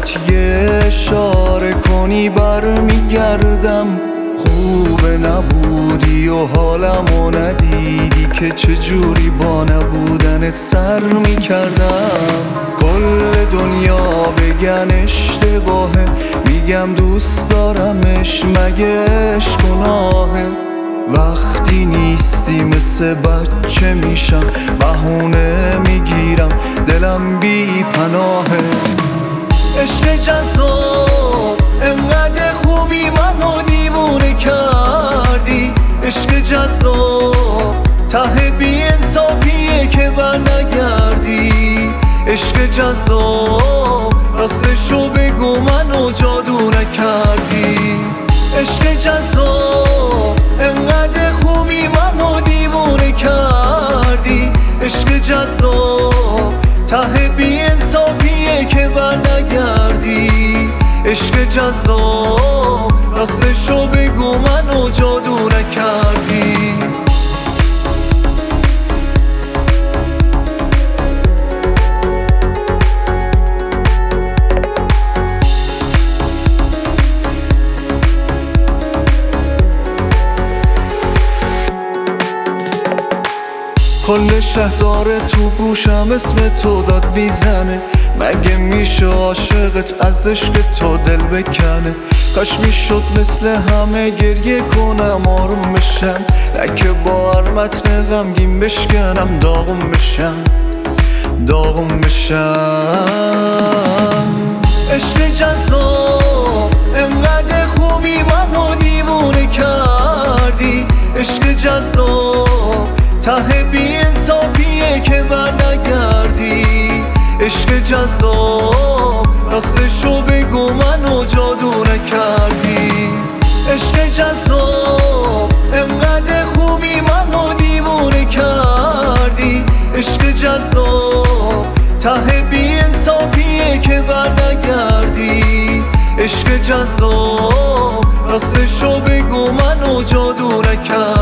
فقط یه اشاره کنی برمیگردم. خوبه نبودی و حالمو ندیدی که چجوری با نبودنت سر میکردم. کل دنیا بگن اشتباهه، میگم دوست دارمش، مگه عشق گناهه؟ وقتی نیستی مثل بچه میشم، بهونه میگیرم، دلم بی پناهه. عشق جذاب انقدر خوبی منو دیوونه کردی. عشق جذاب ته بی انصافیه که بر نگردی. عشق جذاب راستشو بگو منو جادو نکردی. عشق جذاب انقدر خوبی منو دیوونه کردی. عشق جذاب ته بی انصافیه که بر نگردی. عشق جذاب راستشو بگو منو جادو نکردی. کل شهر داره تو گوشم اسم تو داد میزنه. مگه میشه عاشقت از عشق تو دل بکنه؟ کاش میشد مثل همه گریه کنم آروم بشم، لکه با هر متن غمگین بشکنم داغم بشم، داغم بشم. عشق جذاب انقدر خوبی منو دیوونه کردی. عشق جذاب ته بی انصافیه که بر نگردی. عشق جذاب راستشو بگو منو جادو نکردی. عشق جذاب انقدر خوبی منو دیوونه کردی. عشق جذاب ته بی انصافیه که بر نگردی. عشق جذاب راستشو بگو منو جادو نکردی.